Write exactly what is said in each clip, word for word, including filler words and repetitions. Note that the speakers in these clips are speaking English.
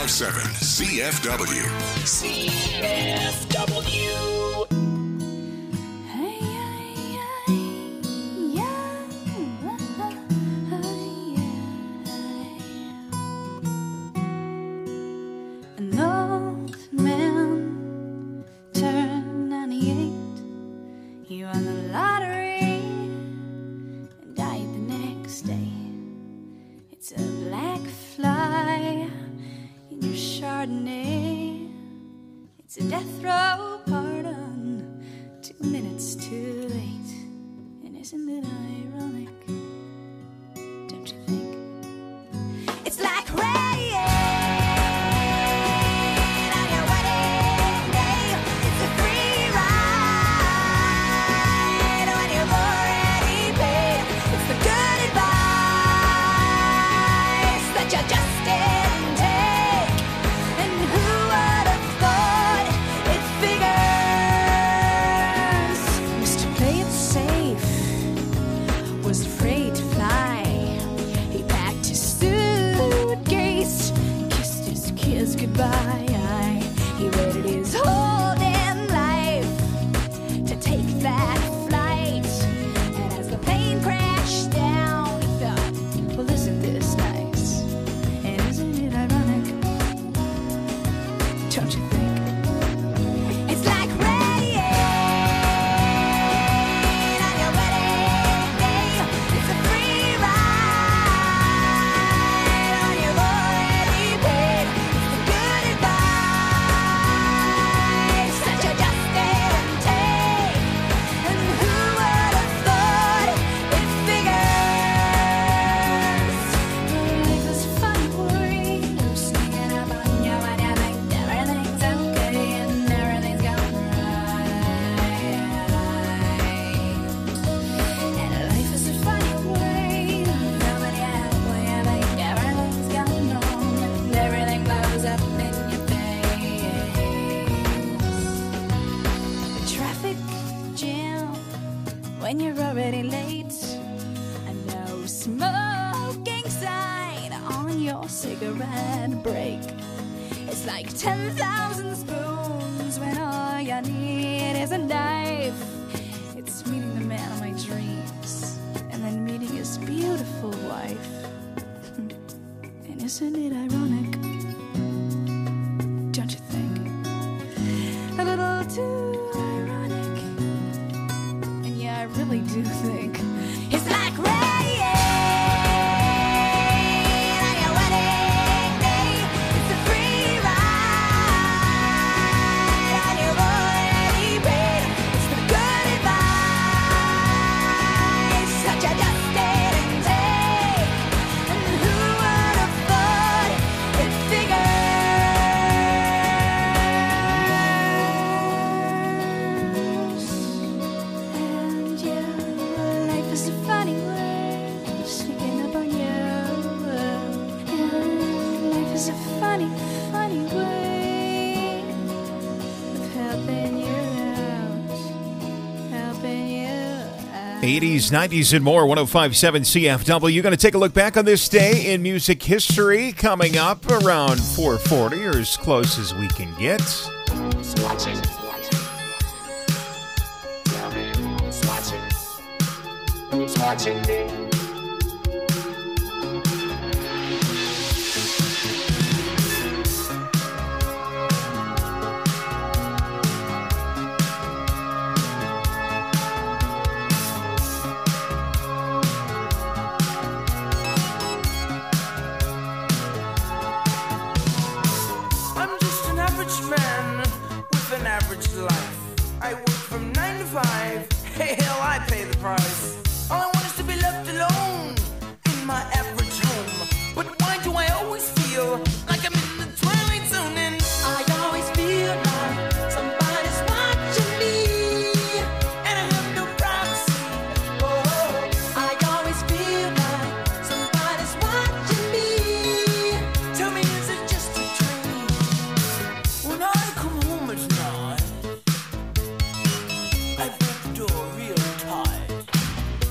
five seven C F W. C F W. An old man turned ninety-eight. He won the lottery and died the next day. It's a black fly in your Chardonnay. It's a death row pardon, two minutes too late. And isn't it ironic? Don't you think? It's like rain on your wedding day. It's a free ride when you've already paid. It's the good advice that you just didn't take. And who would have thought it figures? Mister Play It Safe was afraid to fly. He packed his suitcase, kissed his kids goodbye. He waited his whole damn life to take that flight. And as the plane crashed down, he thought, well, isn't this nice? And isn't it ironic? Don't you think? It's like rain on your wedding day. It's a free ride when you've already paid. It's the good advice that you just didn't take. And who would have thought it figures? Life is a funny worry, sneaking up on you when you think everything's okay and everything's going right. And life is a funny way, coming out when you think everything's going wrong and everything blows up in your face. A traffic jam when you're already late. A no smoking sign on your cigarette break. It's like ten thousand spoons when all you need is a knife. It's meeting the man of my dreams and then meeting his beautiful wife. And isn't it ironic? Don't you think? A little too ironic. And yeah, I really do think it's like rain on your wedding day. It's a free ride when you've already paid. It's the good advice that you just didn't take. And who would have thought it figures? And yeah, life is a funny way, sneaking up on you. And life is a funny, funny way of helping you out, helping you out. eighties, nineties, and more. one oh five point seven C F W. You're going to take a look back on this day in music history coming up around four forty, or as close as we can get. Who's watching? Tell me who's watching? Who's watching me? I'm just an average man with an average life. I work from nine to five. Hey, hell, I pay the price. All I want is to be left alone in my average home. But why do I always feel like I'm in the twilight zone? And I always feel like somebody's watching me, and I have no privacy. Oh, I always feel like somebody's watching me. Tell me, is it just a dream? When I come home at night, I break the door real tight.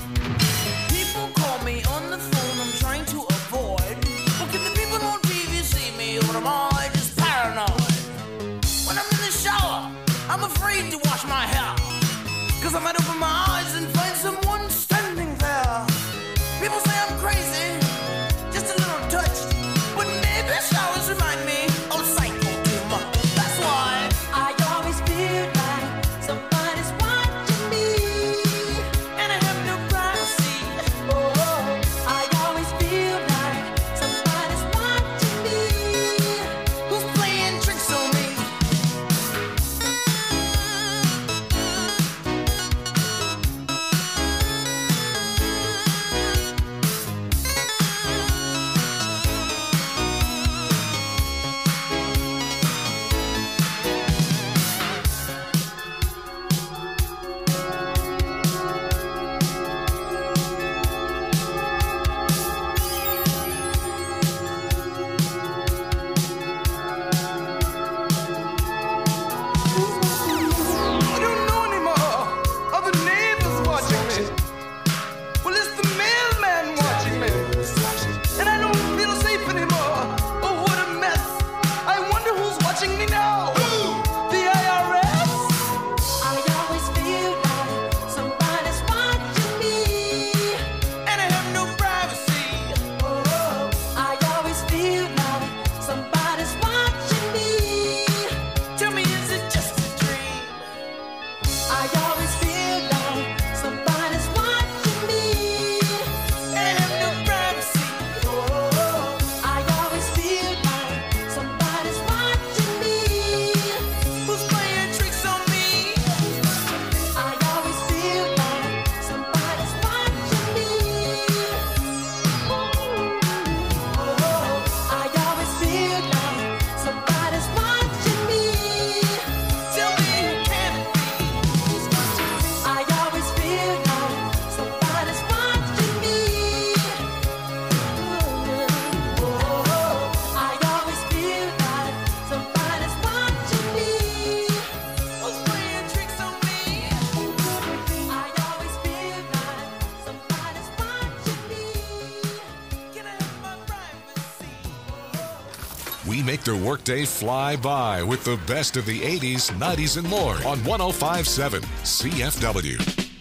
make their workday fly by with the best of the eighties, nineties, and more on one oh five point seven C F W.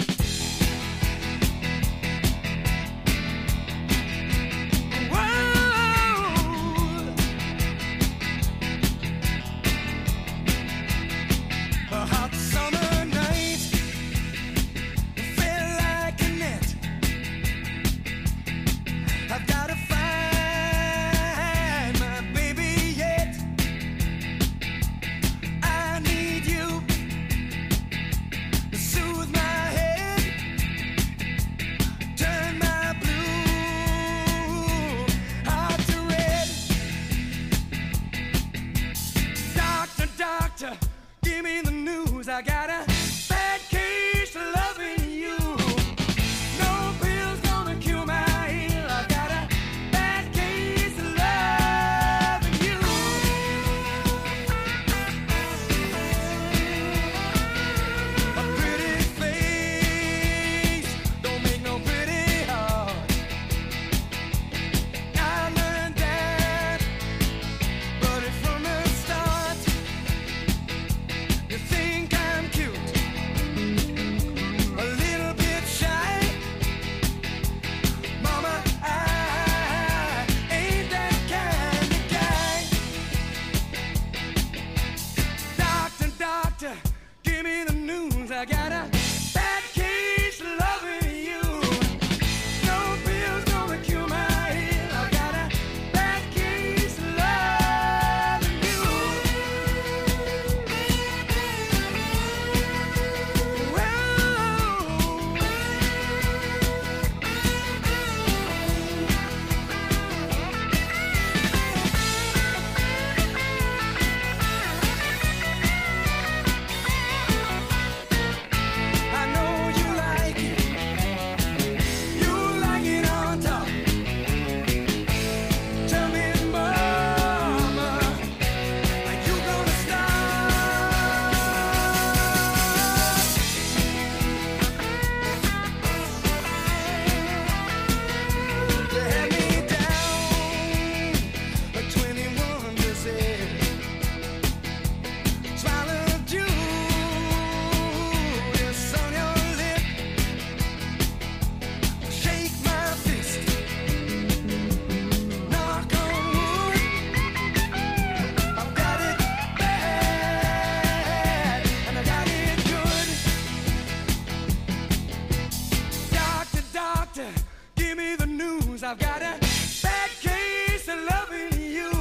I've got a bad case of loving you.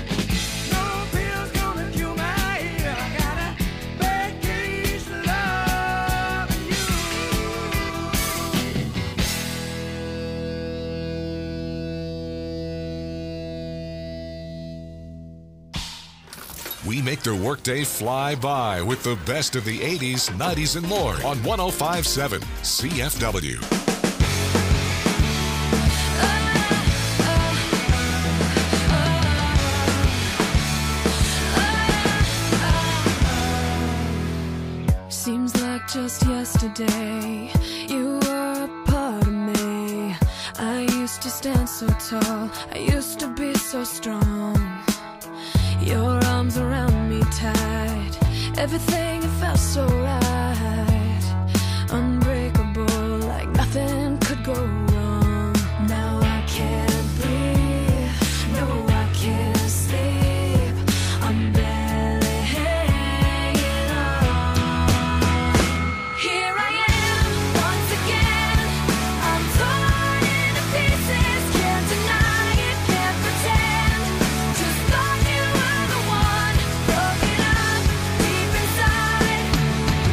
No pill's gonna cure my ear. I got a bad case of loving you. We make their workday fly by with the best of the eighties, nineties, and more on one oh five point seven C F W. Just yesterday, you were a part of me. I used to stand so tall, I used to be so strong. Your arms around me tight, everything it felt so right. Unbreakable, like nothing could go wrong. Now I can't breathe, no I can't sleep. I'm barely hanging on. Here I am, once again. I'm torn into pieces. Can't deny it, can't pretend. Just thought you were the one. Broken up deep inside.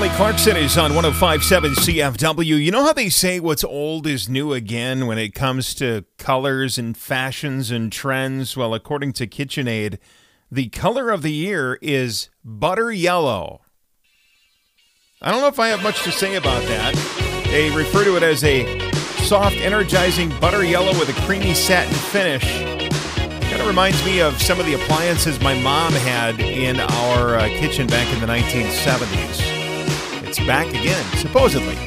Kelly Clarkson is on one oh five point seven C F W. You know how they say what's old is new again when it comes to colors and fashions and trends? Well, according to KitchenAid, the color of the year is butter yellow. I don't know if I have much to say about that. They refer to it as a soft, energizing butter yellow with a creamy satin finish. Kind of reminds me of some of the appliances my mom had in our uh, kitchen back in the nineteen seventies. It's back again, supposedly.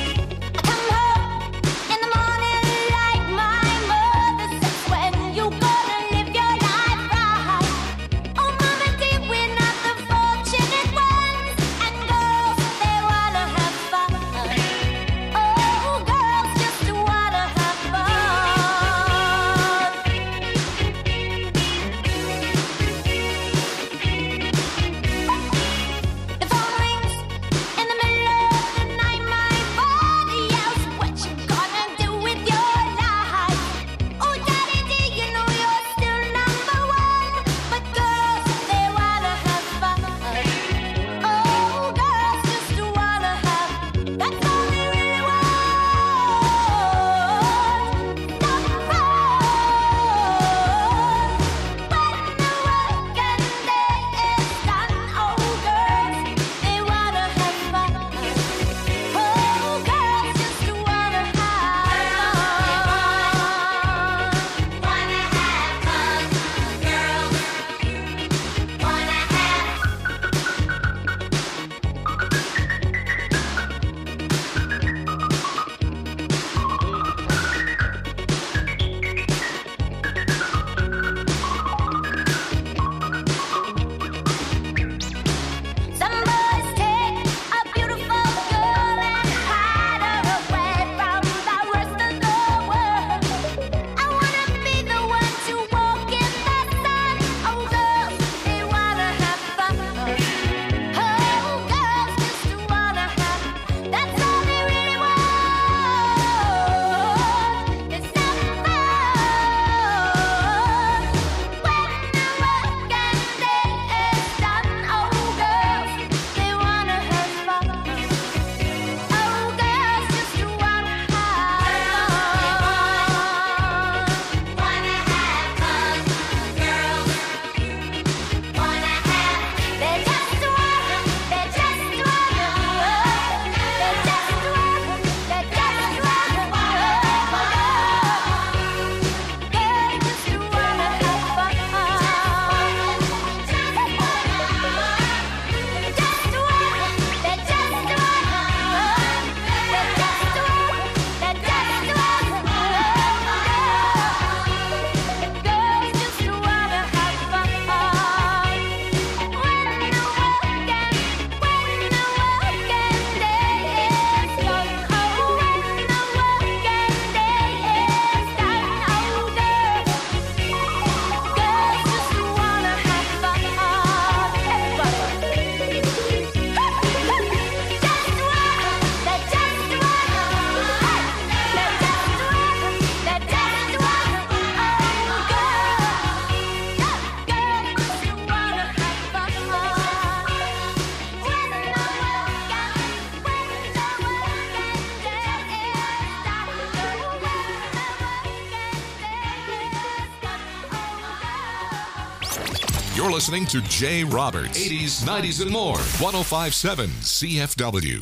You're listening to Jay Roberts, eighties, nineties, and more. one oh five point seven C F W.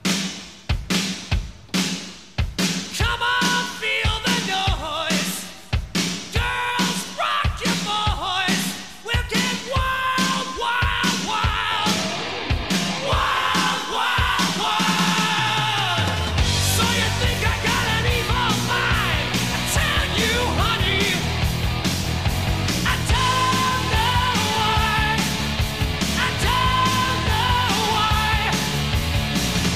Come on, feel the noise. Girls, rock your voice. We'll get wild, wild, wild. Wild, wild, wild. So you think I got an evil mind? I tell you, honey, I don't know why. I don't know why.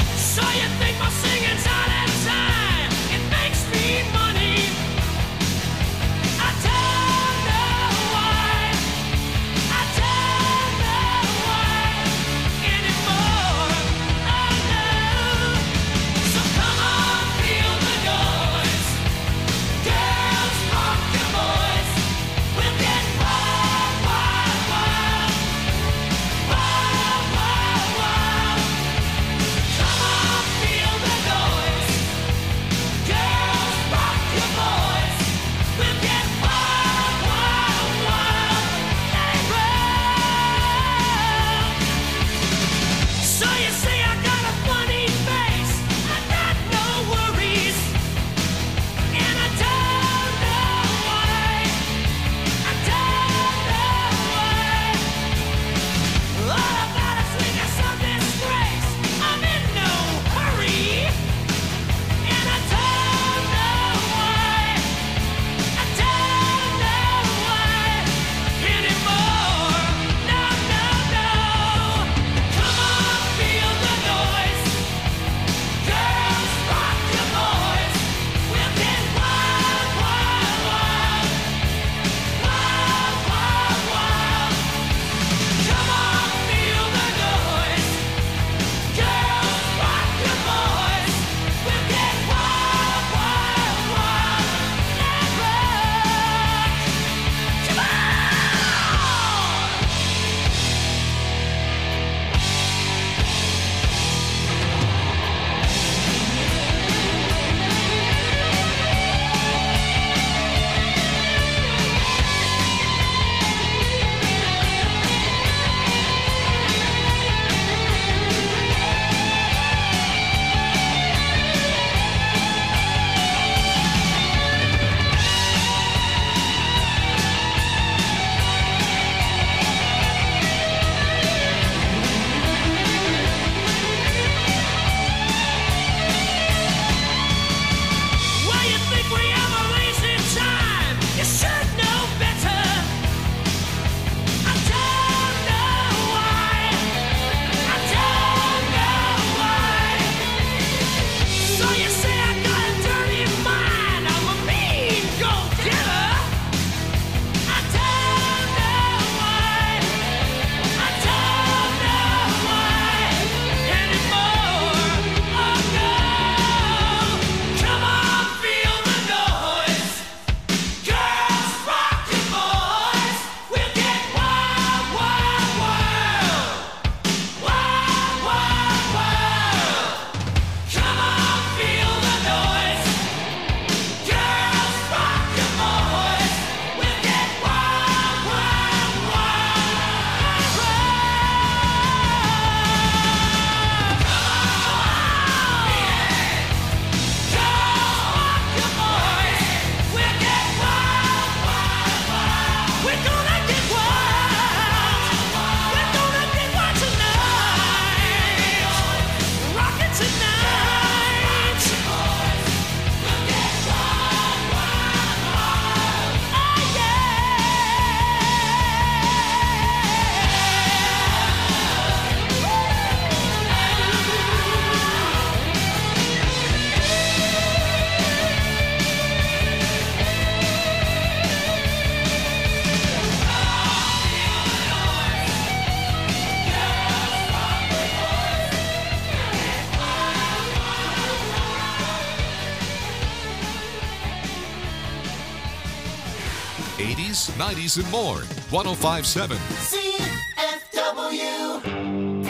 eighties, nineties, and more. one oh five point seven C F W.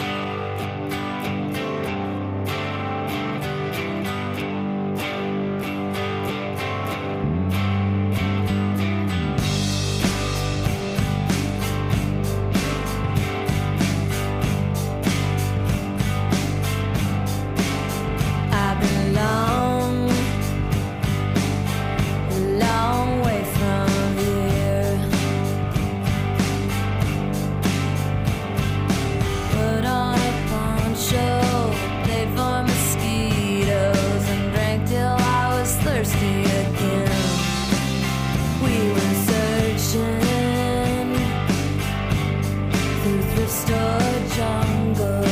I belong a long way from here. Put on a poncho, played for mosquitoes, and drank till I was thirsty again. We were searching through thrift store jungles.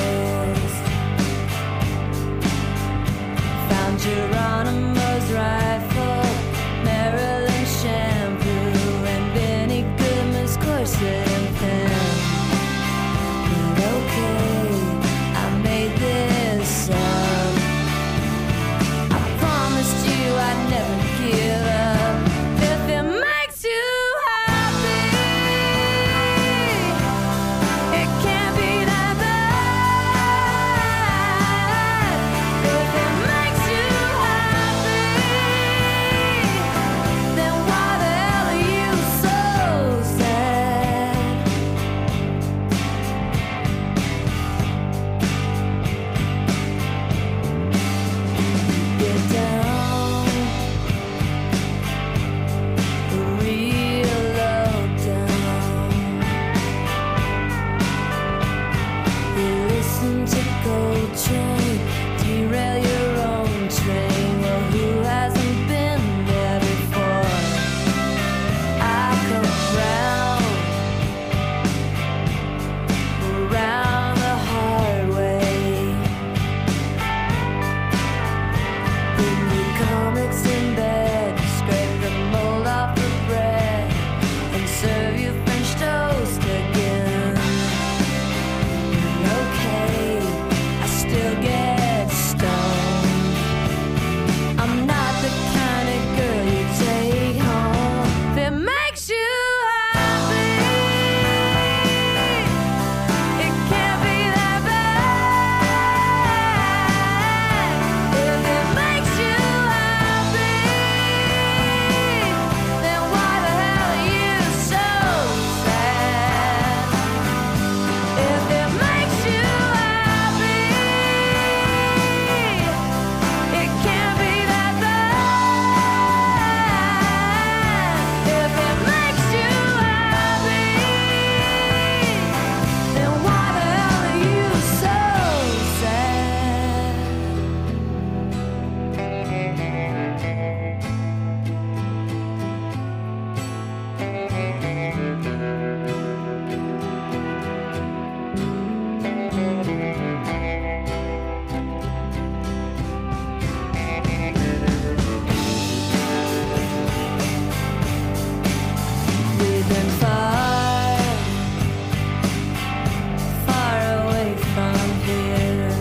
Found Geronimo's rifle, Maryland shampoo, and Benny Goodman's corset and pen. But okay, I made this up. I promised you I'd never give up. If it makes you happy, it can't be that bad. If it makes you happy, then why the hell are you so sad? Get down, real low down. You listen to Coltrane, derail your own train. Well, who hasn't been there before? I come round, around the hard way. Bring me comics in bed, scrape the mold off the bread, and serve you French toast again. Okay, I still get stoned. I'm not the kind of girl you take home. If it makes you happy, it can't be that bad. If it makes you happy, then why the hell are you so sad? If it makes you happy, it can't be that bad. If it makes you happy, then why the hell are you so sad? We've been far, far away from here.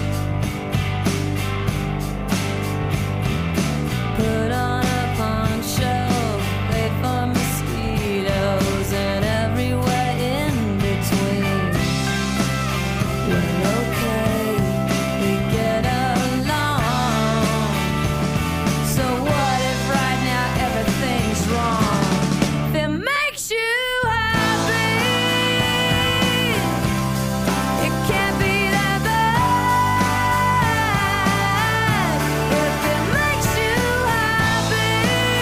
Put on a poncho, wait for mosquitoes, and everywhere in between. Well, okay, we get along. So what if right now everything's wrong? If it makes you happy, it can't be that bad. If it makes you happy,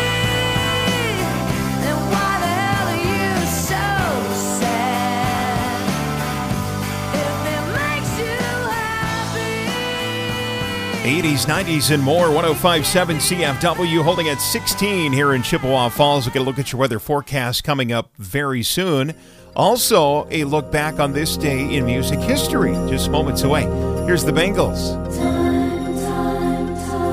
then why the hell are you so sad? If it makes you happy. eighties, nineties, and more. one oh five point seven C F W holding at sixteen here in Chippewa Falls. We'll get a look at your weather forecast coming up very soon. Also, a look back on this day in music history just moments away. Here's the Bengals. Time, time,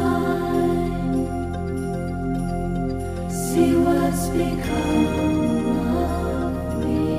time. See what's become of me.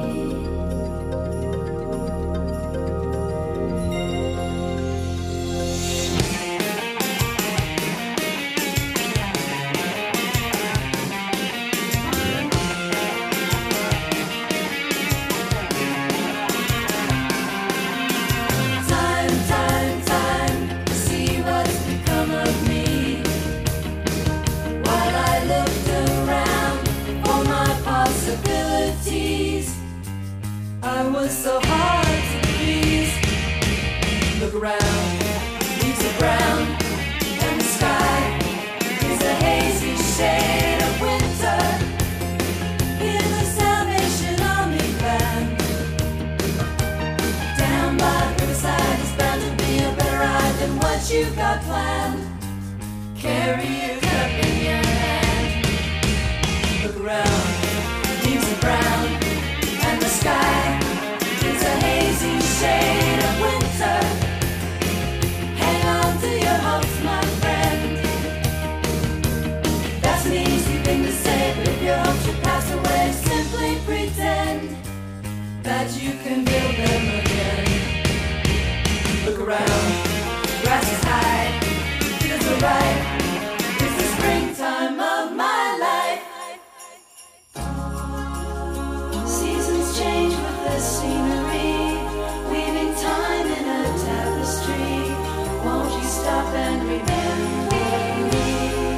it's so hard to please. Look around, leaves are brown, and the sky is a hazy shade of winter. In the Salvation Army band, down by the riverside is bound to be a better ride than what you've got planned. Carry your cup in your hand. Look around, leaves are brown, and the sky is a hazy shade of winter. Hang on to your hopes, my friend. That's an easy thing to say, but if your hopes should pass away, simply pretend that you can build them again. Look around, grass is high, fields are ripe. It's the springtime of my life. Seasons change with the scenery, weaving time in a tapestry. Won't you stop and remember me?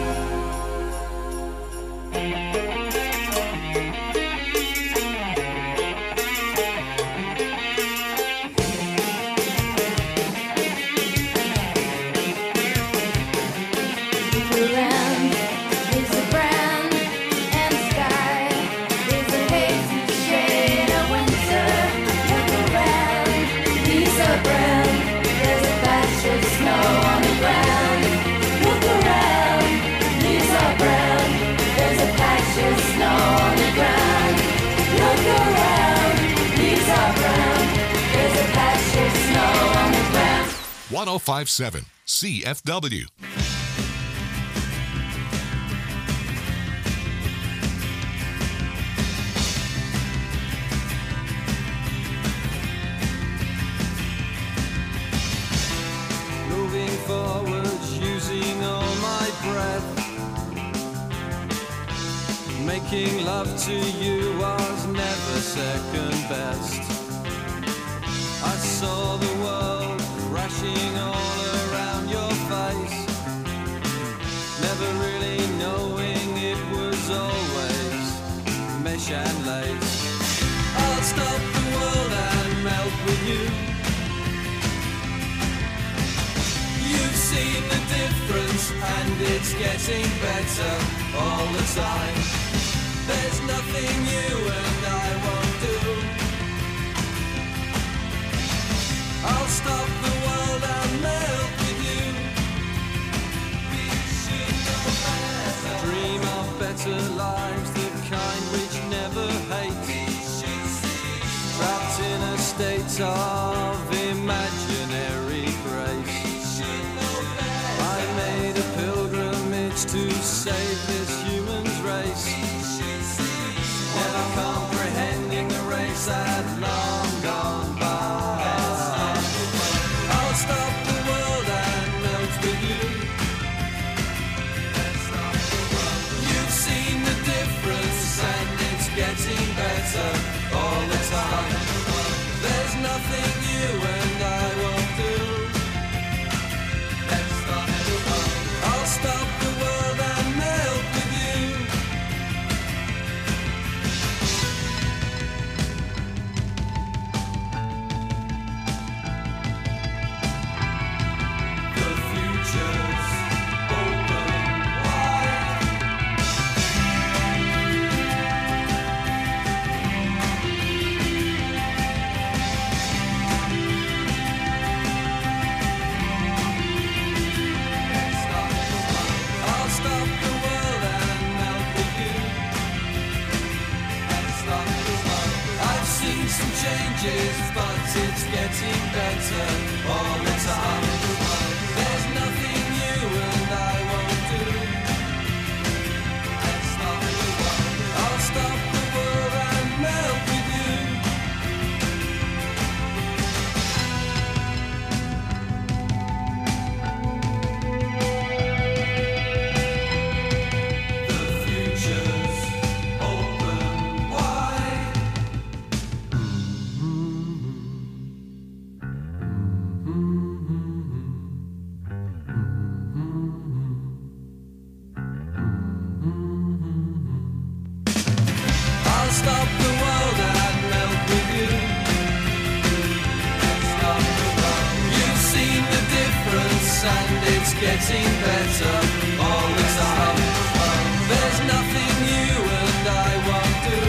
one oh five point seven C F W. Moving forward, using all my breath. Making love to you was never second best. I saw the world crashing all around your face, never really knowing it was always mesh and lace. I'll stop the world and melt with you. You've seen the difference and it's getting better all the time. There's nothing you and I won't do. I'll stop the world and melt with you. We should know better. Dream of better lives, the kind which never hate. Trapped in a state of imaginary grace. I made a pilgrimage to save this human's race, never comprehending the race that long gone by. Stop the world and melt with you. You've seen the difference and it's getting better all the time. There's nothing you and I won't do. I'll stop the world and melt with you. But it's getting better all the time. There's nothing you and I won't do. I'll stop the world and melt with you. The future's open wide. I'll stop the world and melt with you. getting better all the time. There's nothing you and I won't do.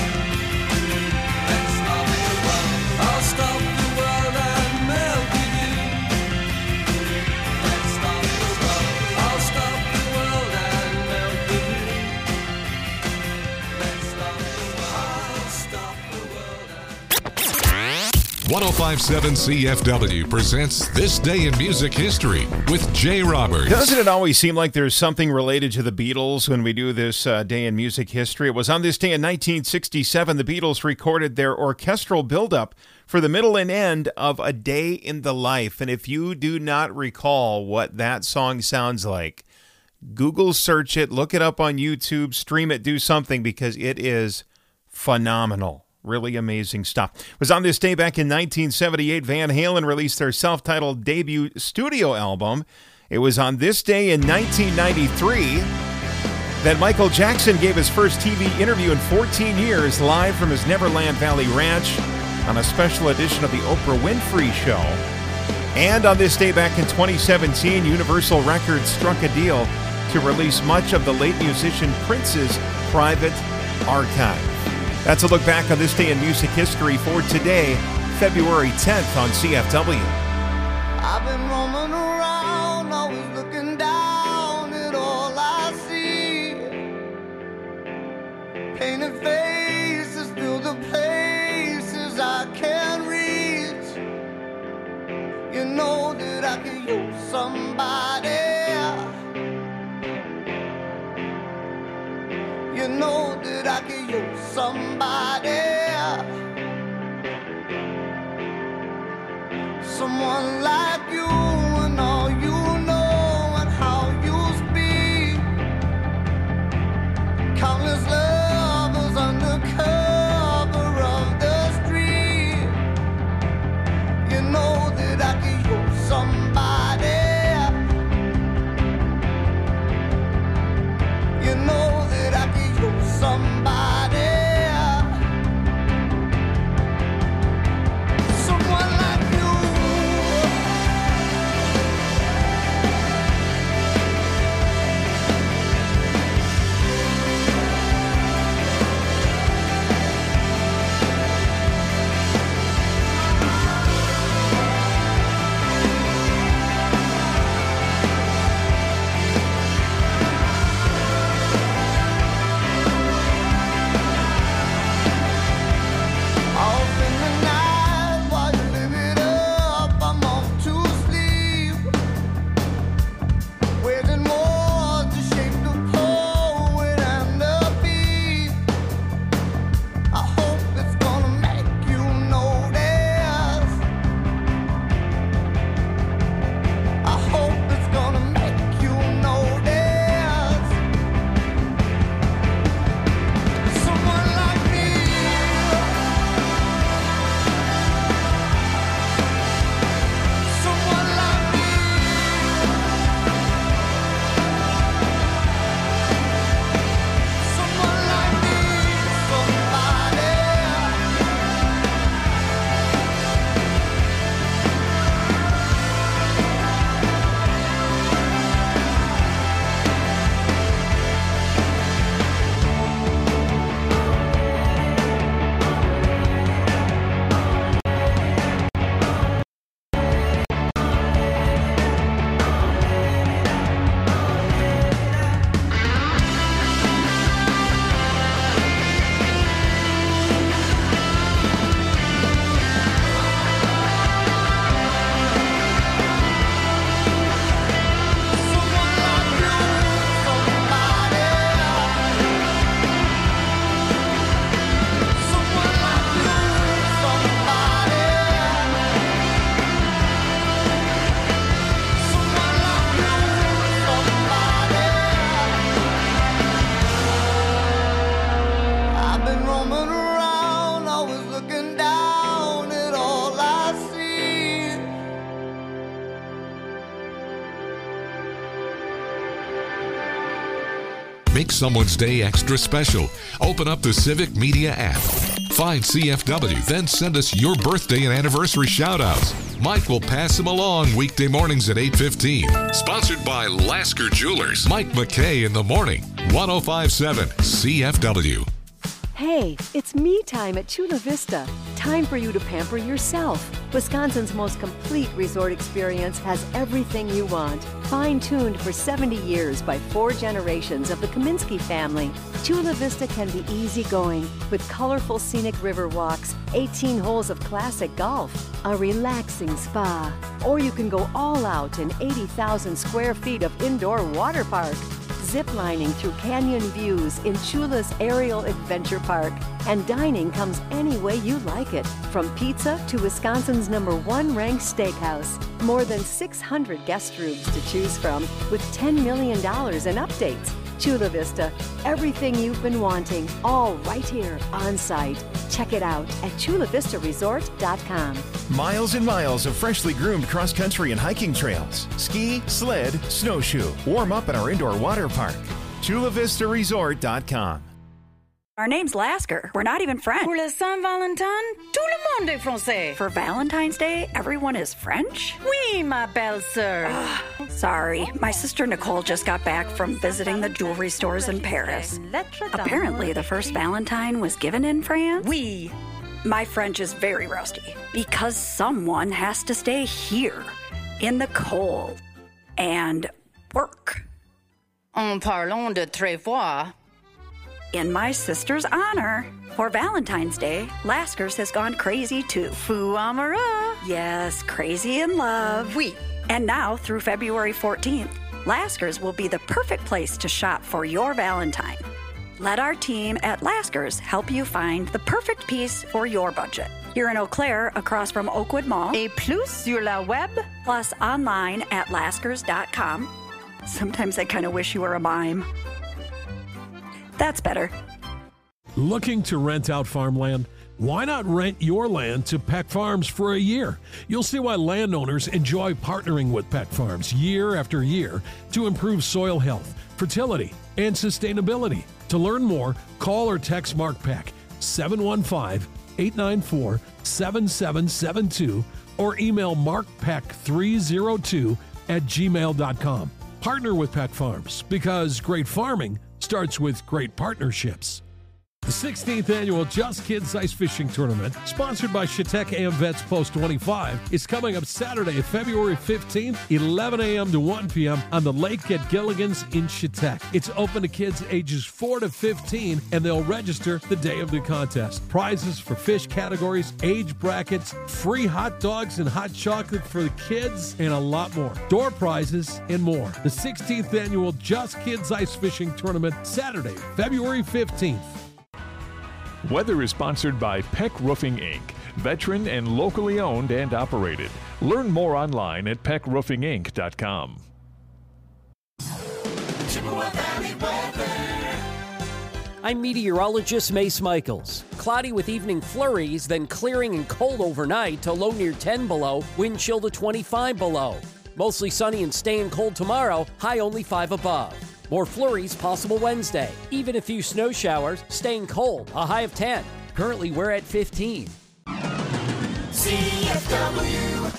Let's stop the world. I'll stop the world and melt with you. Let's stop the world. I'll stop the world and melt with you. Let's stop the world. I'll stop the world and one oh five point seven C F W presents This Day in Music History with Jay Roberts. Doesn't it always seem like there's something related to the Beatles when we do this uh, day in music history? It was on this day in nineteen sixty-seven the Beatles recorded their orchestral buildup for the middle and end of A Day in the Life. And if you do not recall what that song sounds like, Google search it, look it up on YouTube, stream it, do something, because it is phenomenal. Really amazing stuff. It was on this day back in nineteen seventy-eight, Van Halen released their self-titled debut studio album. It was on this day in nineteen ninety-three that Michael Jackson gave his first T V interview in fourteen years live from his Neverland Valley Ranch on a special edition of the Oprah Winfrey Show. And on this day back in twenty seventeen, Universal Records struck a deal to release much of the late musician Prince's private archive. That's a look back on this day in music history for today, February tenth on C F W. I've been roaming around, always looking down at all I see. Painted faces fill the places I can't reach. You know that I could use somebody. You know that I could use somebody. Someone like you and all you know and how you speak. Countless lovers under cover of the street. You know that I could use somebody. You know that I could use somebody. Someone like you. Make someone's day extra special. Open up the Civic Media app. Find C F W, then send us your birthday and anniversary shout-outs. Mike will pass them along weekday mornings at eight fifteen. Sponsored by Lasker Jewelers. Mike McKay in the morning. one oh five point seven C F W. Hey, it's me time at Chula Vista. Time for you to pamper yourself. Wisconsin's most complete resort experience has everything you want. Fine-tuned for seventy years by four generations of the Kaminsky family, Chula Vista can be easygoing with colorful scenic river walks, eighteen holes of classic golf, a relaxing spa, or you can go all out in eighty thousand square feet of indoor water park. Ziplining through canyon views in Chula's Aerial Adventure Park. And dining comes any way you like it, from pizza to Wisconsin's number one ranked steakhouse. More than six hundred guest rooms to choose from with ten million dollars in updates. Chula Vista, everything you've been wanting, all right here on site. Check it out at chula vista resort dot com. Miles and miles of freshly groomed cross-country and hiking trails. Ski, sled, snowshoe. Warm up at our indoor water park. chula vista resort dot com. Our name's Lasker. We're not even French. Pour le Saint-Valentin, tout le monde est français. For Valentine's Day, everyone is French? Oui, ma belle-sœur. Uh, sorry, my sister Nicole just got back from visiting the jewelry stores in Paris. Apparently, the first Valentine was given in France? Oui. My French is very rusty because someone has to stay here in the cold and work. En parlant de travois. In my sister's honor, for Valentine's Day, Lasker's has gone crazy too. Fou amoureux. Yes, crazy in love. Oui. And now, through February fourteenth, Lasker's will be the perfect place to shop for your Valentine. Let our team at Lasker's help you find the perfect piece for your budget. Here in Eau Claire, across from Oakwood Mall. Et plus sur la web. Plus online at laskers dot com. Sometimes I kind of wish you were a mime. That's better. Looking to rent out farmland? Why not rent your land to Peck Farms for a year? You'll see why landowners enjoy partnering with Peck Farms year after year to improve soil health, fertility, and sustainability. To learn more, call or text Mark Peck seven one five, eight nine four, seven seven seven two or email mark peck three oh two at gmail dot com. Partner with Peck Farms because great farming starts with great partnerships. The sixteenth annual Just Kids Ice Fishing Tournament, sponsored by Chautauqua AmVets Post twenty-five, is coming up Saturday, February fifteenth, eleven a.m. to one p.m. on the lake at Gilligan's in Chautauqua. It's open to kids ages four to fifteen, and they'll register the day of the contest. Prizes for fish categories, age brackets, free hot dogs and hot chocolate for the kids, and a lot more. Door prizes and more. The sixteenth annual Just Kids Ice Fishing Tournament, Saturday, February fifteenth. Weather is sponsored by Peck Roofing, Incorporated, veteran and locally owned and operated. Learn more online at peck roofing inc dot com. I'm meteorologist Mace Michaels. Cloudy with evening flurries, then clearing and cold overnight to low near ten below, wind chill to twenty-five below. Mostly sunny and staying cold tomorrow, high only five above. More flurries possible Wednesday. Even a few snow showers, staying cold, a high of ten. Currently, we're at fifteen. C F W.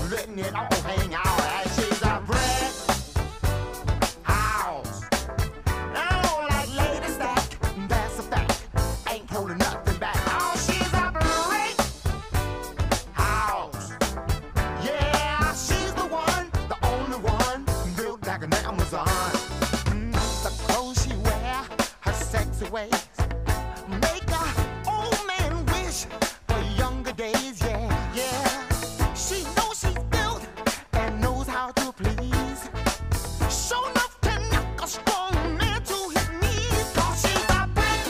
letting it all hang out. And she's a brick house. Oh, like lady stack, that's a fact. Ain't holding nothing back. Oh, she's a brick house. Yeah, she's the one, the only one, built like an Amazon. Mm, the clothes she wear, her sexy ways, make a old man wish for younger days. Yeah, yeah. She knows she's built and knows how to please. Show enough to knock a strong man to his knees. 'Cause she's a brick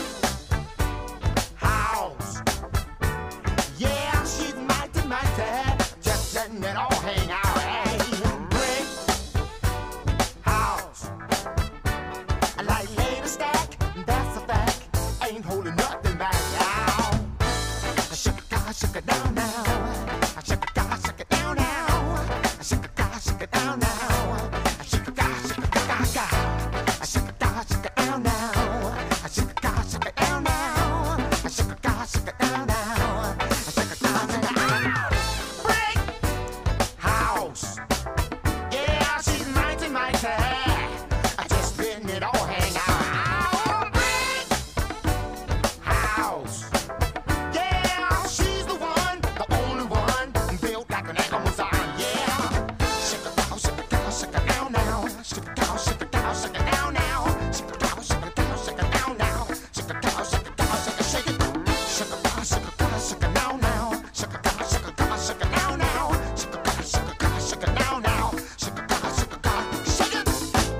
house. Yeah, she's mighty, mighty, just letting it all hang out. Hey, brick house. Like lady stack, that's a fact. Ain't holding nothing back now. Shake it, God, shake it down now. Shake it, God, shake it down now. Shake it, God, shake it down now. Shake it, God, shake it, God, God. Shake it, God, shake it down now. Shake it, God, shake it down now. Shake it, God, shake it down now. Shake it, God, shake it down. Brick house. Yeah, she's mighty, mighty. Just letting it all hang out. Brick house. Yeah, she's the one, the only one, built like an Amazon. Yeah. Shake it down, shake it down, shake it down now. Shake it down, shake it down, shake it down now. Shake it down, shake it down, shake it down now. Shake it down, shake it down, shake it, shake it. Shake it down, shake it down, shake it down now. Shake it down, shake it down, shake it down now. Shake it down, shake it down, shake it down now. Shake it down, shake it down, shake it.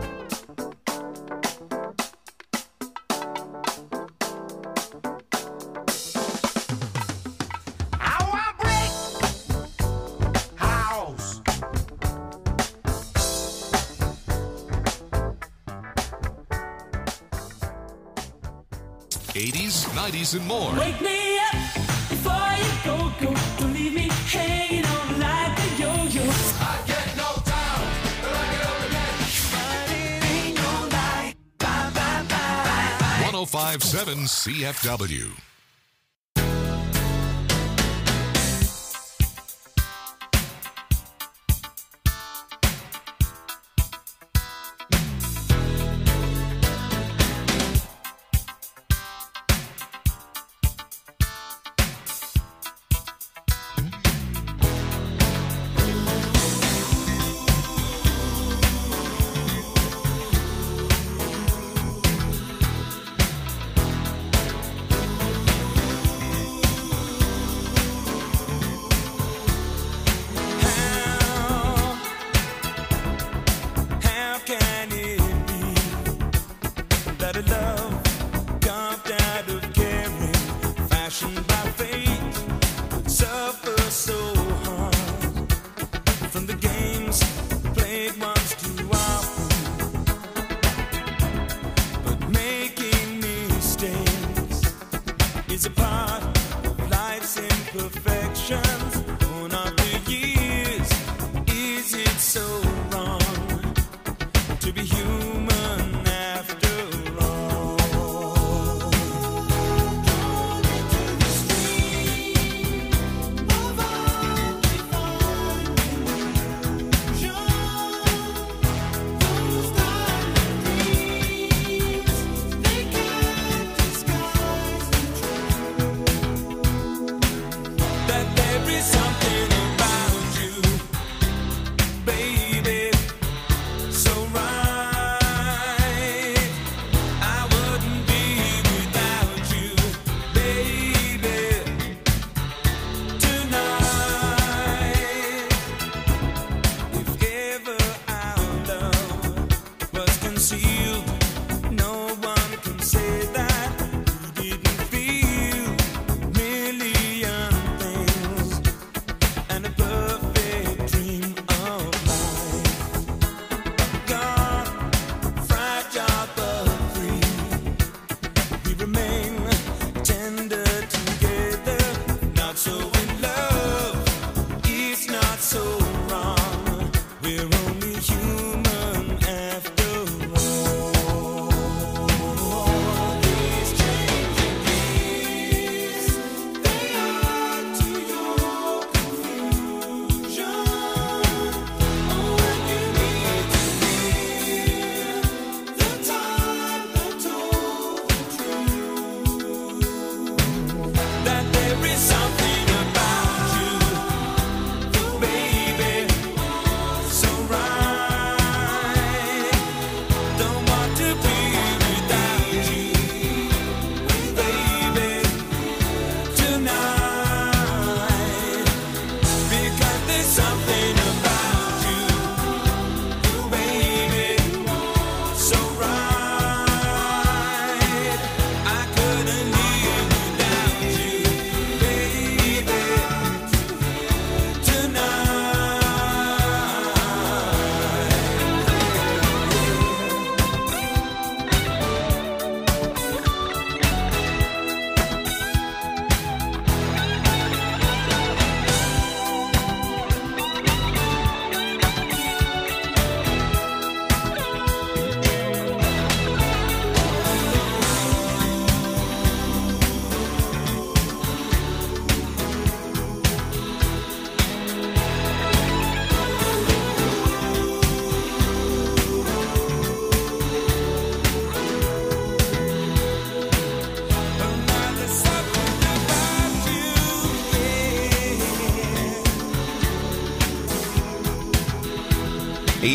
Our brick house. eighties, nineties, and more. Wake me up before you go, go. Don't leave me hanging on like a yo-yo. I get knocked down, but I get up again. But it ain't no lie. Bye, bye, bye. one oh five point seven C F W. How can it be that a love carved out of caring, fashioned by fate, suffers so hard from the games played once too often, but making mistakes is a part of life's imperfections. Born after years, is it so wrong to be human after all? Drawn into the stream of undefined illusion, those diamond dreams, they can't disguise the truth that there is something about you, baby, so right. I wouldn't be without you, baby, tonight. If ever our love was concealed, no one can say that we didn't feel million things and a perfect dream of life. God, fragile but free, we remain tender together, not so in love, it's not so wrong, we're only human after all.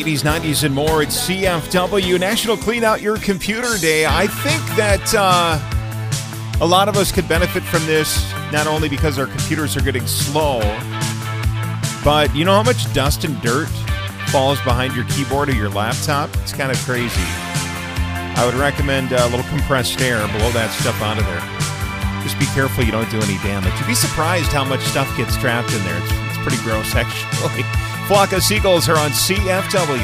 eighties, nineties, and more at C F W. National Clean Out Your Computer Day. I think that uh, a lot of us could benefit from this, not only because our computers are getting slow, but you know how much dust and dirt falls behind your keyboard or your laptop? It's kind of crazy. I would recommend a little compressed air, blow that stuff out of there. Just be careful you don't do any damage. You'd be surprised how much stuff gets trapped in there. It's, it's pretty gross, actually. Flock of Seagulls are on C F W.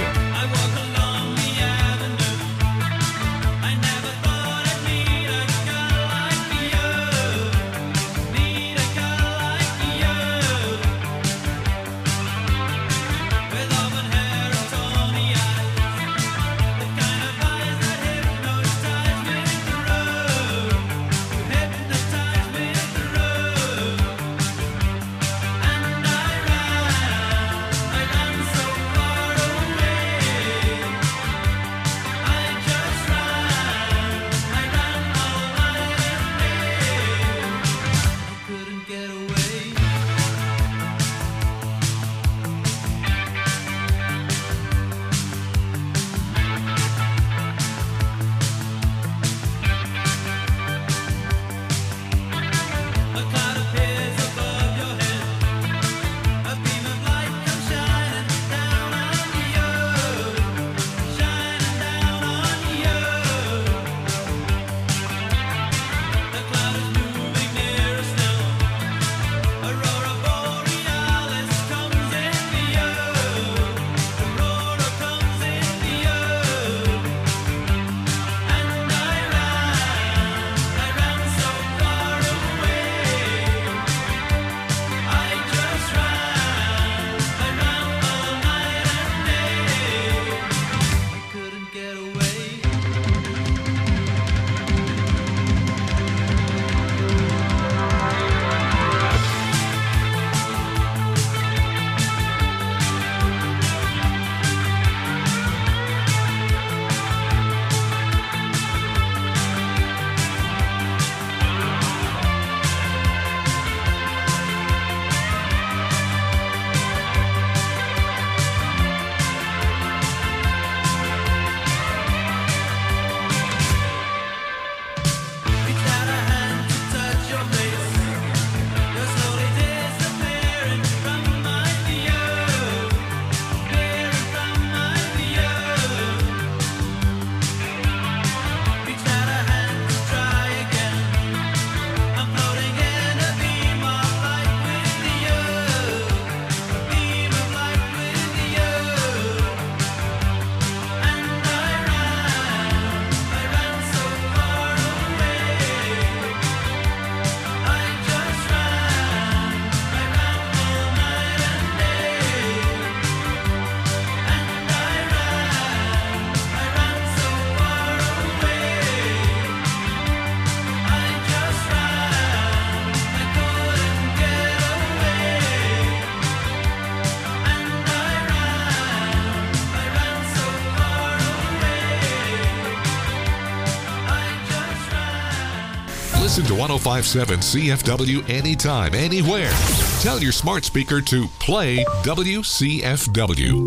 Listen to one oh five point seven C F W anytime, anywhere. Tell your smart speaker to play W C F W.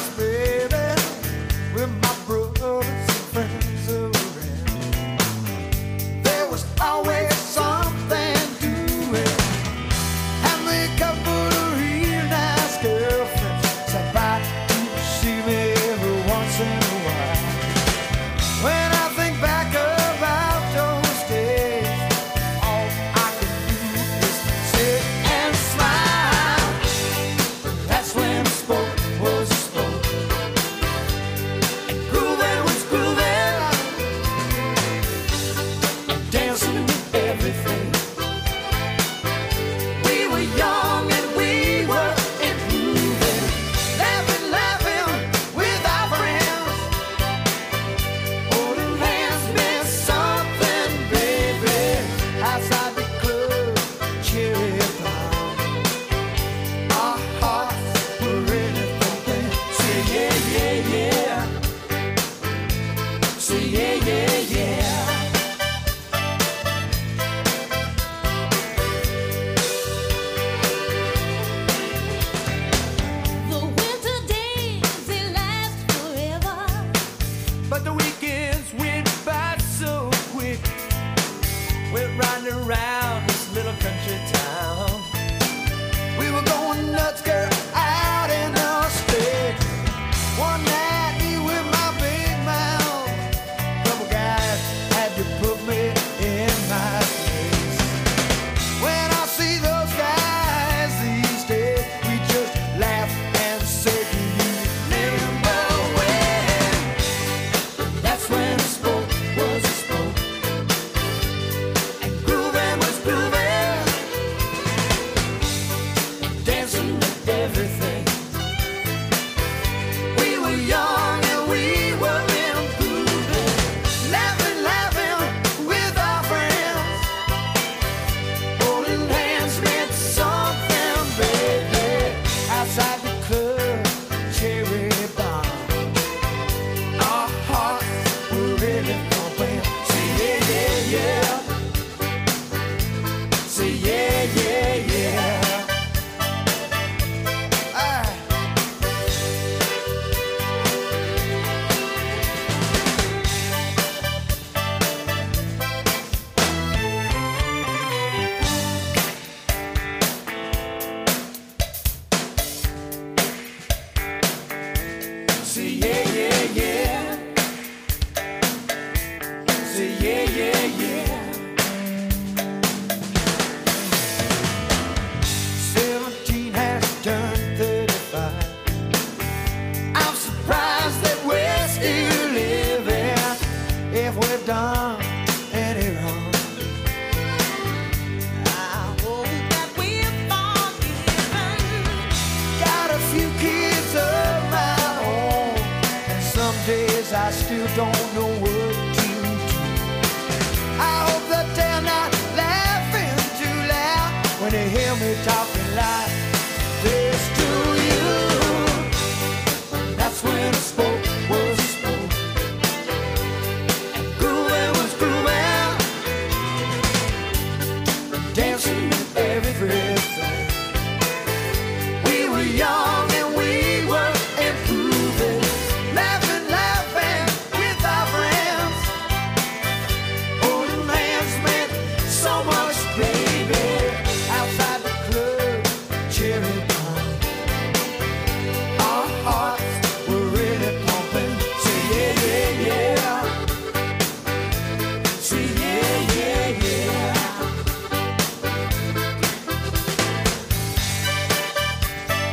With my brothers and friends around. Say yeah, yeah, yeah. Alright. Say yeah, yeah, yeah. Say yeah, yeah, yeah. Seventeen has turned thirty-five. I'm surprised that we're still living. If we've done any wrong, I hope that we're forgiven. Got a few kids of my own, and some days I still don't know what to do. I hope that they're not laughing too loud when they hear me talking like this to you. That's when I spoke was spoke, grooving was grooving, dancing with every friend.